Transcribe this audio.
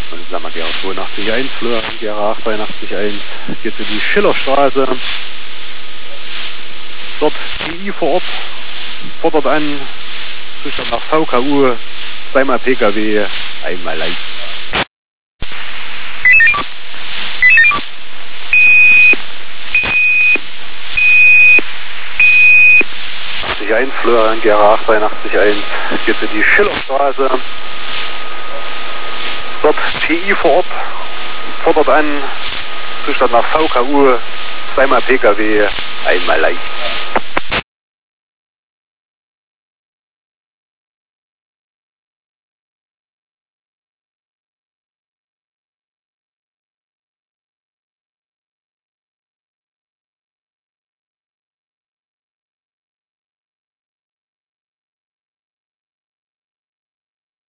Gerhard 82.1, Flöhr, Gerhard 83.1, geht in die Schillerstraße. Dort GI vor Ort, fordert an, Zustand nach VKU, zweimal PKW, einmal leicht. 81 Flöhr, Gerhard 82.1, geht in die Schillerstraße. Dort TI vor Ort, fordert an, Zustand nach VKU, zweimal PKW, einmal leicht.